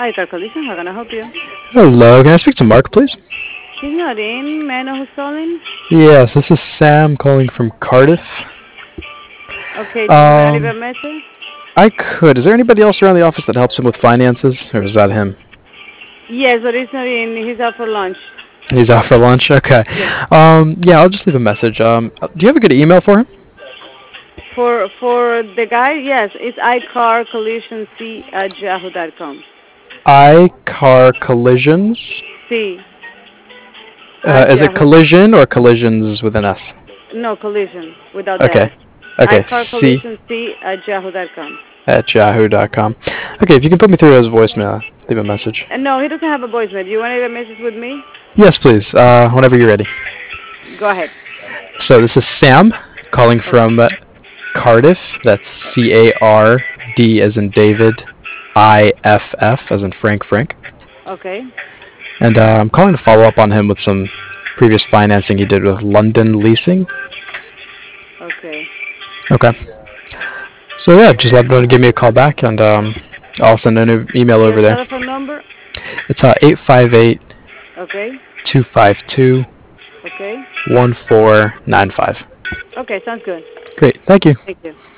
iCar Collision, how can I help you? Hello, can I speak to Mark, please? He's not in. May I know who's calling? Yes, this is Sam calling from Cardiff. Okay, do you want me to leave a Um, message? I could. Is there anybody else around the office that helps him with finances, or is that him? Yes, but he's not in. He's out for lunch. He's out for lunch. Okay. Yes. Yeah, I'll just leave a message. Do you have a good email for him? For the guy, yes, it's iCarCollisionC@yahoo.com. iCar Collisions. C at Is it Yahoo. collision or collisions with an S? No, collision without the S. Okay. Okay. C iCarCollisionC@yahoo.com. at yahoo.com. Okay, if you can put me through his voicemail, leave a message. And no, he doesn't have a voicemail. Do you want to leave a message with me? Yes, please. Whenever you're ready. Go ahead. So this is Sam calling Okay. from Cardiff. That's CARD as in David, IFF as in Frank. Okay. And I'm calling to follow up on him with some previous financing he did with London Leasing. Okay. Okay. So yeah, just let him know to give me a call back, and I'll send an email Your over there. telephone number? It's 858 Okay. 252 Okay. 1495. Okay, sounds good. Great, thank you. Thank you.